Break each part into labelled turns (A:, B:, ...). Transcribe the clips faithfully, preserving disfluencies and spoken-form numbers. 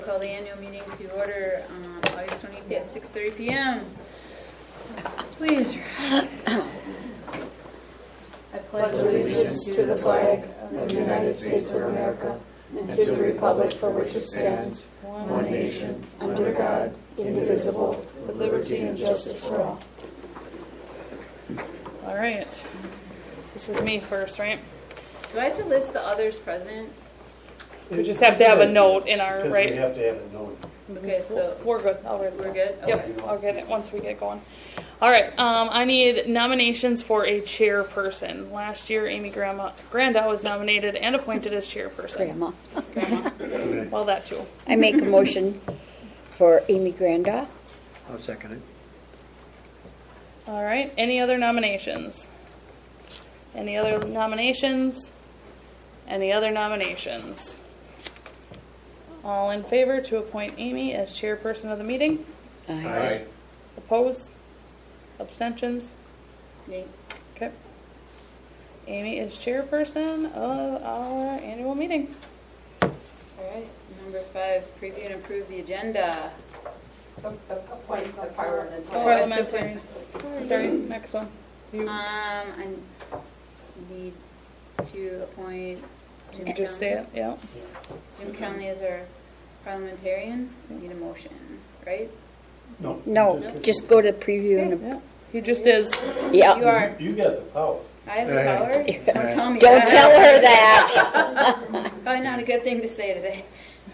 A: Call the annual meeting to order on August twenty-fifth at six thirty p m Please rise.
B: I pledge allegiance to the flag of the United States of America and to the republic for which it stands, one nation, under God, indivisible, with liberty and justice for all.
C: All right. This is me first, right?
A: Do I have to list the others present?
C: We just have to have a note in our,
D: Because
C: right?
D: we have to have a note.
A: Okay, so
C: We're good. I'll read it.
A: we're good?
C: Yep,
A: Okay.
C: I'll get it once we get going. All right, um, I need nominations for a chairperson. Last year, Amy Grandma, Granda was nominated and appointed as chairperson.
E: Grandma.
C: Grandma. Well, that too.
E: I make a motion for Amy Granda.
D: I'll second it.
C: All right, any other nominations? Any other nominations? Any other nominations? All in favor to appoint Amy as chairperson of the meeting?
E: Aye.
C: Oppose? Abstentions?
A: Me.
C: Okay. Amy is chairperson of our annual meeting.
A: All right. Number five, preview and approve the agenda.
B: Appoint the parliament.
A: Oh, I have to
C: Parliamentary. Sorry, next one. You
A: Um, I need to appoint Jim
C: you just say
A: Conley.
C: it, yeah.
A: Jim Conley is our parliamentarian. Need a motion, right?
D: No.
E: No, just go to preview and,
C: Yeah. He just is.
A: You
E: yeah.
A: are.
D: You got the power.
A: I have the power? Don't tell me
E: Don't
A: that.
E: tell her that.
A: Probably not a good thing to say today.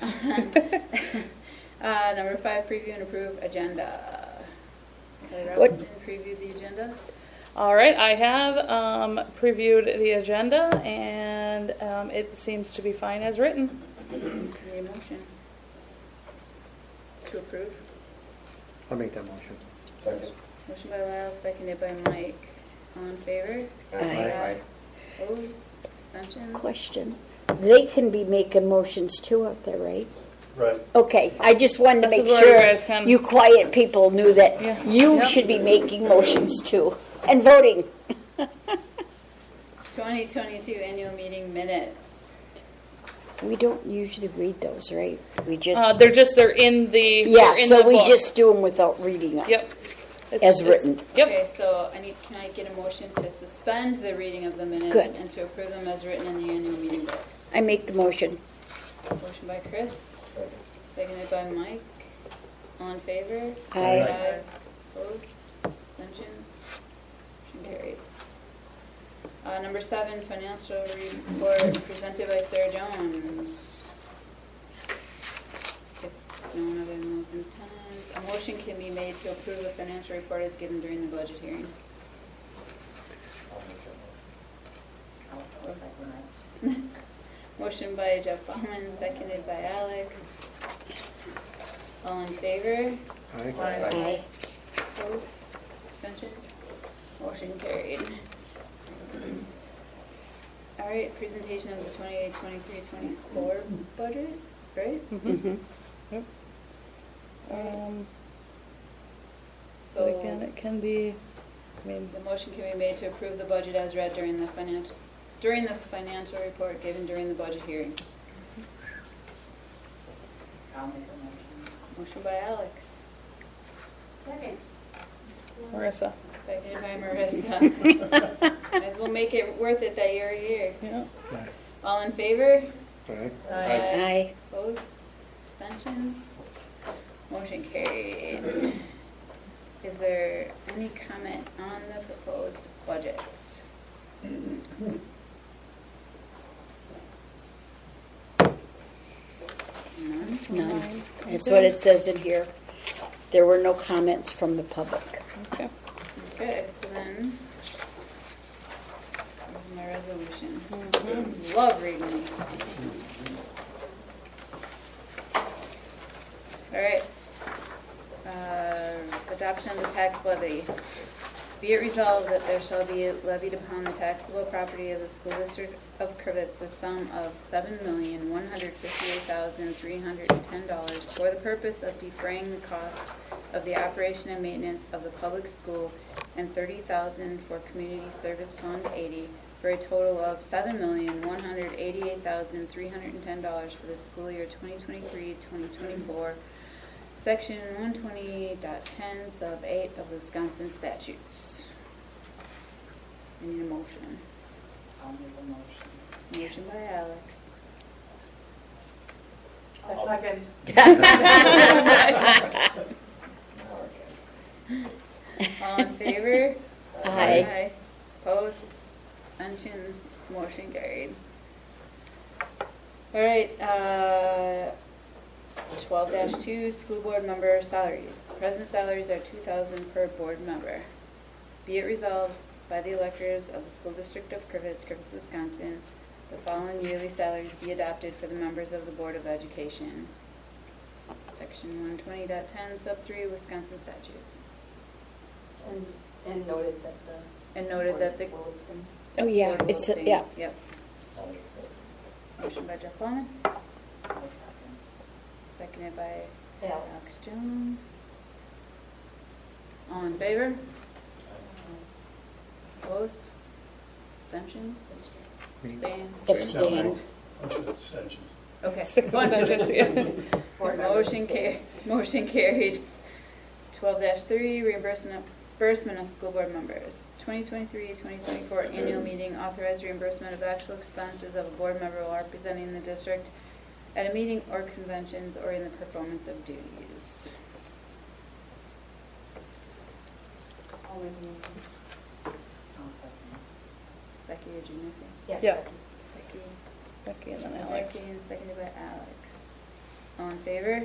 A: uh, number five, preview and approve agenda. Kelly
E: What-
A: Robinson previewed the agenda.
C: All right, I have um, previewed the agenda, and um, it seems to be fine as written.
A: Need a motion to approve.
D: I'll make that motion.
A: Motion by Lyle, seconded by Mike. All in favor?
E: Aye.
A: Opposed? Abstentions?
E: Question. They can be making motions too out there, right?
D: Right.
E: Okay, I just wanted to
C: This is
E: make
C: where you
E: sure
C: guys can-
E: you quiet people knew that
C: Yeah.
E: you
C: Yep.
E: should be making motions too. And voting.
A: twenty twenty-two annual meeting minutes.
E: We don't usually read those, right? We just,
C: Uh, they're just, they're in the,
E: yeah,
C: they're in
E: so
C: the
E: we
C: book.
E: just do them without reading it.
C: Yep. It's-
E: As
C: it's-
E: written.
C: Yep.
A: Okay, so I need, can I get a motion to suspend the reading of the minutes
E: Good.
A: and to approve them as written in the annual meeting book?
E: I make the motion.
A: Motion by Chris, seconded by Mike. All in favor?
E: Aye.
A: Opposed? Abstentions? Motion carried. Uh, number seven, financial report presented by Sarah Jones. If no one other than those in attendance, a motion can be made to approve the financial report as given during the budget hearing. Motion by Jeff Bauman, seconded by Alex. All in favor?
D: Aye.
E: Aye.
A: Opposed? Abstention? Motion carried. All right, presentation of the twenty-eight, twenty-three, twenty-four budget, right?
E: Mm-hmm.
C: Um,
A: So
C: but again, it can be, I mean,
A: the motion can be made to approve the budget as read during the financial, during the financial report given during the budget hearing.
B: I'll make a motion.
A: Motion by Alex,
B: Second.
C: Marissa.
A: seconded by Marissa. Might as well make it worth it that you're here.
C: Yeah.
A: All in favor?
D: Aye.
E: Aye.
A: Opposed? Abstentions? Motion carried. Is there any comment on the proposed budget? None?
E: None. That's what it says in here. There were no comments from the public.
C: Okay.
A: Okay, so then, here's my resolution. Love reading these things. All right. Uh, adoption of the tax levy. Be it resolved that there shall be levied upon the taxable property of the school district of Crivitz the sum of seven million, one hundred fifty-eight thousand, three hundred and ten dollars for the purpose of defraying the cost of the operation and maintenance of the public school and thirty thousand dollars for Community Service Fund eighty for a total of seven million, one hundred eighty-eight thousand, three hundred and ten dollars for the school year twenty twenty-three, twenty twenty-four, section one twenty point ten, sub eight of the Wisconsin statutes. I need a motion.
B: I'll make a motion.
A: Motion by Alex.
B: A second.
A: All in favor?
E: Aye.
A: Opposed? Abstentions? Motion carried. All right, uh, twelve dash two, school board member salaries. Present salaries are two thousand per board member. Be it resolved by the electors of the school district of Crivitz, Crivitz, Wisconsin, the following yearly salaries be adopted for the members of the Board of Education. Section one twenty point ten, sub three, Wisconsin statutes.
B: And, and noted that the.
A: And noted that the.
B: board will abstain.
E: Oh, yeah,
A: board will
E: it's,
A: abstain.
E: yeah.
A: Yep. Motion by Jeff Bowman,
B: A second.
A: seconded by
B: Alex.
A: Alex Jones. All in favor? Opposed? Abstentions? Abstain?
E: Abstain.
F: Bunch of abstentions.
A: Okay.
C: Six
A: Bunch of
C: abstentions, yeah.
B: Board members
A: Motion
B: abstain.
A: car, motion carried. Twelve dash three, reimbursement, reimbursement of school board members. twenty twenty-three, twenty twenty-four annual meeting, authorized reimbursement of actual expenses of a board member while representing the district at a meeting or conventions or in the performance of duties.
B: I'll make a motion. I'll second.
A: Becky or Junior?
B: Yeah.
C: Yeah.
A: Becky.
C: Becky and then Alex.
A: Becky and seconded by Alex. All in favor?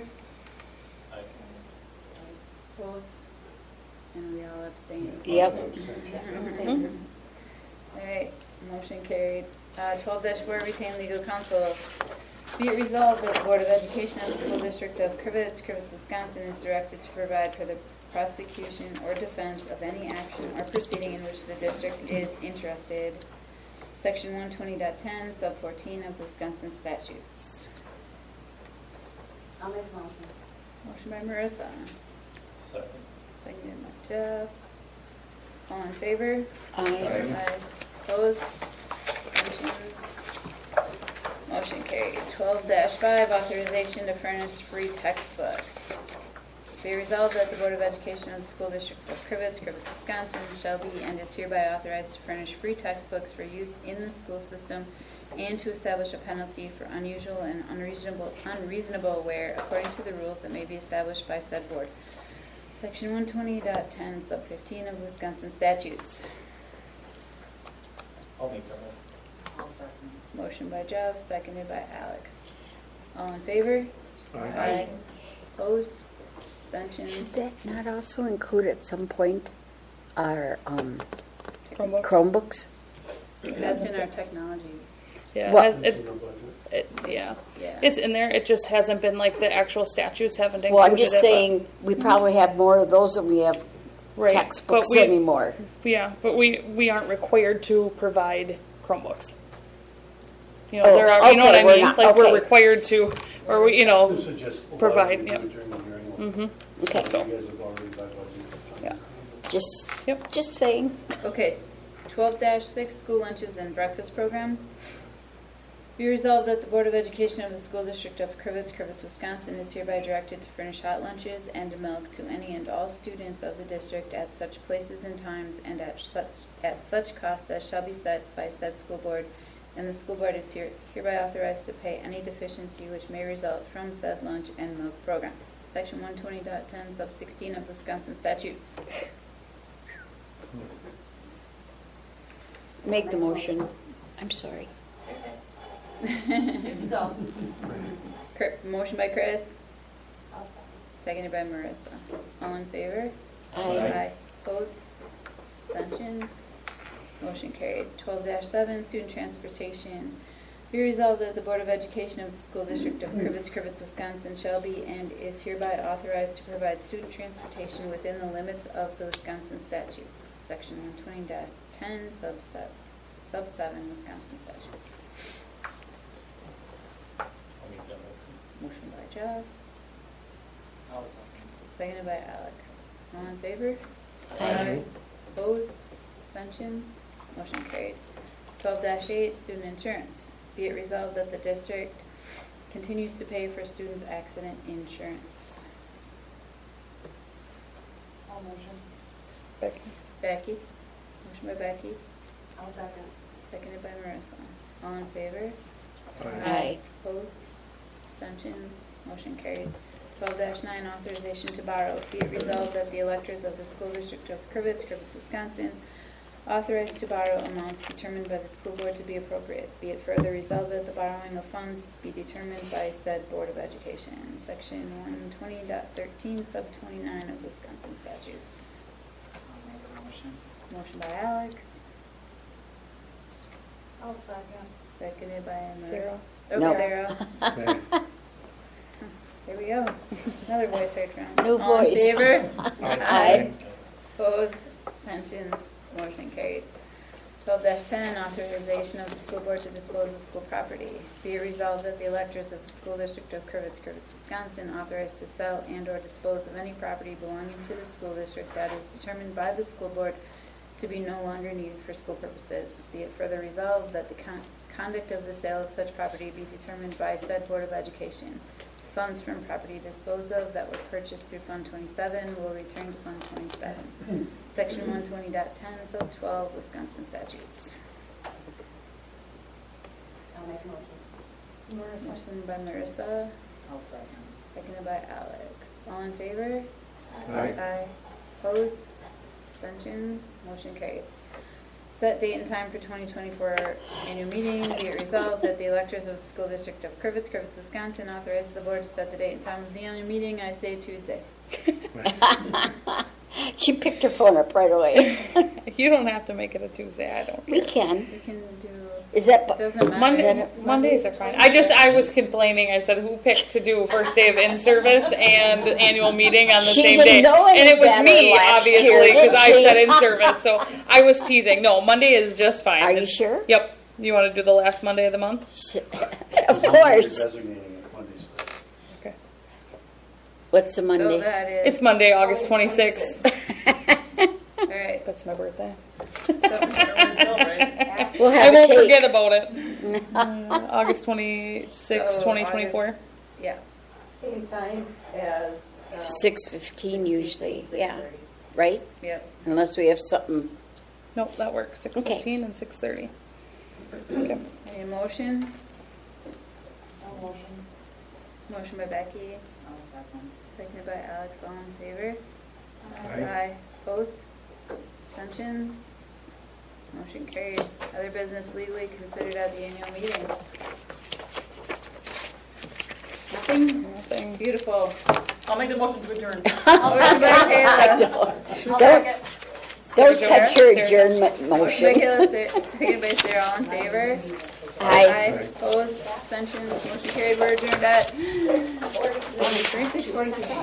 A: Opposed? And we all abstain.
E: Yep.
A: Mhm. All right, motion carried. Uh, twelve dash four, retain legal counsel. Be it resolved that the Board of Education of the School District of Crivitz, Crivitz, Wisconsin is directed to provide for the prosecution or defense of any action or proceeding in which the district is interested. Section one twenty point ten, sub fourteen of the Wisconsin statutes.
B: I'll make a motion.
A: Motion by Marissa,
F: Second.
A: seconded by Jeff. All in favor?
E: Aye.
A: Aye. Opposed? Abstentions? Motion carried. Twelve dash five, authorization to furnish free textbooks. Be resolved that the Board of Education of the School District of Crivitz, Crivitz, Wisconsin shall be and is hereby authorized to furnish free textbooks for use in the school system and to establish a penalty for unusual and unreasonable, unreasonable wear according to the rules that may be established by said board. Section one twenty point ten, sub fifteen of Wisconsin statutes.
F: I'll make that one.
B: I'll second.
A: Motion by Jeff, seconded by Alex. All in favor?
D: Aye.
A: Opposed?
E: Should
A: Abstentions?
E: that not also include at some point our um,
C: Chromebooks.
E: Chromebooks?
A: That's in our technology,
C: Yeah,
E: What?
C: it-
F: That's
C: it-
F: in our budget.
C: it- yeah.
A: yeah.
C: It's in there, it just hasn't been, like, the actual statutes haven't included
E: Well,
C: it.
E: I'm just
C: but-
E: saying, we probably have more of those than we have
C: Right,
E: textbooks
C: but we-
E: anymore.
C: Yeah, but we, we aren't required to provide Chromebooks. You know,
E: Oh,
C: there are, you know what
E: okay,
C: I
E: we're
C: mean?
E: not-
C: Like, we're
E: okay.
C: required to, or we, you know,
F: This would just allow
C: provide,
F: you to
C: yep.
F: do it during the year anyway.
C: mm-hmm,
E: Okay,
F: You guys have already by budget.
C: Yeah.
E: just,
C: Yep.
E: just saying.
A: Okay, twelve dash six, school lunches and breakfast program. Be resolved that the Board of Education of the School District of Crivitz, Crivitz, Wisconsin is hereby directed to furnish hot lunches and milk to any and all students of the district at such places and times and at such, at such cost as shall be set by said school board, and the school board is here, hereby authorized to pay any deficiency which may result from said lunch and milk program. Section one twenty point ten, sub sixteen of Wisconsin statutes.
E: Make the motion. I'm sorry.
B: Go.
A: Cr- Motion by Chris,
B: I'll second.
A: seconded by Marissa. All in favor?
E: Aye.
A: Opposed? Abstentions? Motion carried. Twelve dash seven, student transportation. Be resolved that the Board of Education of the School District of Crivitz, Crivitz, Wisconsin shall be and is hereby authorized to provide student transportation within the limits of the Wisconsin statutes. Section one twenty point ten, sub se- sub seven, Wisconsin statutes.
F: I'll make that motion.
A: Motion by Jeff,
B: I'll second.
A: seconded by Alex. All in favor?
E: Aye.
A: Opposed? Abstentions? Motion carried. Twelve eight, student insurance. Be it resolved that the district continues to pay for students' accident insurance.
B: All motion.
C: Becky.
A: Becky? Motion by Becky,
B: I'll second.
A: seconded by Marissa. All in favor?
E: Aye.
A: Opposed? Abstentions? Motion carried. Twelve nine, authorization to borrow. Be it resolved that the electors of the school district of Crivitz, Crivitz, Wisconsin, authorized to borrow amounts determined by the school board to be appropriate. Be it further resolved that the borrowing of funds be determined by said Board of Education. Section one twenty point thirteen, sub twenty-nine of Wisconsin statutes.
B: I'll make a motion.
A: Motion by Alex,
B: I'll second.
A: seconded by Mar-
C: Sarah.
A: Oh,
E: No.
A: Sarah.
D: Okay.
A: There we go. Another voice heard from.
E: No
A: All in
E: voice.
A: favor?
E: Aye.
A: Opposed? Abstentions? Motion carried. Twelve ten, authorization of the school board to dispose of school property. Be it resolved that the electors of the school district of Crivitz, Crivitz, Wisconsin, authorized to sell and/or dispose of any property belonging to the school district that is determined by the school board to be no longer needed for school purposes. Be it further resolved that the con- conduct of the sale of such property be determined by said Board of Education. Funds from property disposed of that were purchased through Fund twenty-seven will return to Fund twenty-seven. Section one twenty point ten, sub twelve, Wisconsin statutes.
B: I'll make a motion. Marissa.
A: Motion by Marissa,
B: I'll second.
A: seconded by Alex. All in favor?
D: Aye.
A: Aye. Opposed? Abstentions? Motion carried. Set date and time for twenty twenty-four annual meeting. Be it resolved that the electors of the school district of Crivitz, Crivitz, Wisconsin, authorize the board to set the date and time of the annual meeting. I say Tuesday.
E: She picked her phone up right away.
C: You don't have to make it a Tuesday, I don't
E: We
C: care.
E: can.
A: We can do,
E: Is that,
A: it doesn't matter.
C: Monday, Mondays are fine. I just, I was complaining, I said, who picked to do first day of in-service and annual meeting on the
E: She
C: same
E: didn't
C: day?
E: know any
C: And it was
E: better
C: me,
E: last
C: obviously,
E: year,
C: because
E: didn't
C: I
E: she?
C: said in-service, so I was teasing. No, Monday is just fine.
E: are you
C: It's-
E: sure?
C: Yep. You want to do the last Monday of the month?
E: Of course.
F: Designating it Mondays.
C: Okay.
E: What's the
A: So
E: Monday?
A: that is.
C: It's Monday, August twenty-sixth.
A: All right.
C: That's my birthday.
A: So,
E: We'll
C: I
E: have a
C: won't
E: cake.
C: forget about it. Uh, August twenty-sixth,
A: So,
C: twenty twenty-four.
A: yeah.
B: Same time as. uh,
E: Six fifteen usually, yeah,
B: 6:30.
E: right?
A: Yep.
E: Unless we have something.
C: Nope, that works. Six fifteen and six thirty. Okay.
A: Any motion?
B: I'll motion.
A: Motion by Becky,
B: I'll second.
A: seconded by Alex. All in favor?
D: Aye.
A: Opposed? Abstentions? Motion carried. Other business legally considered at the annual meeting. Nothing?
C: Nothing.
A: Beautiful.
C: I'll make the motion to adjourn.
A: Motion by Kayla.
E: Don't, don't, don't touch her adjournment
A: Motion by
E: motion.
A: Kayla, se- seconded by Sarah. All in favor?
E: Aye.
A: Opposed? Abstentions? Motion carried. We're adjourned at six forty-two.